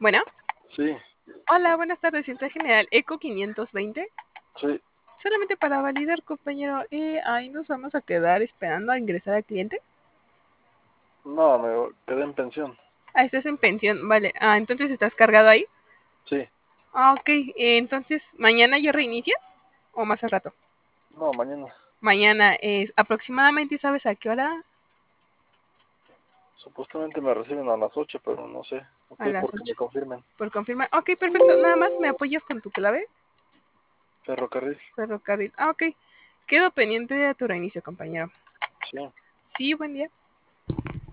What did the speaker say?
Bueno, Sí, hola, buenas tardes, Central General Eco 520. sí. Solamente para validar, compañero, ahí nos vamos a quedar esperando a ingresar al cliente. No, me quedé en pensión. Ah, estás en pensión, vale. Ah, entonces estás cargado ahí. Sí. Ah, ok. Entonces, ¿mañana ya reinicias? ¿O más al rato? No, mañana. Mañana es aproximadamente, ¿sabes a qué hora? Supuestamente me reciben a las 8, pero no sé. A Estoy las porque me 8. confirmen. Por confirmar. Ok, perfecto. Nada más me apoyas con tu clave. Ferrocarril. Ferrocarril. Ah, ok. Quedo pendiente de tu reinicio, compañero. Sí. Sí, buen día.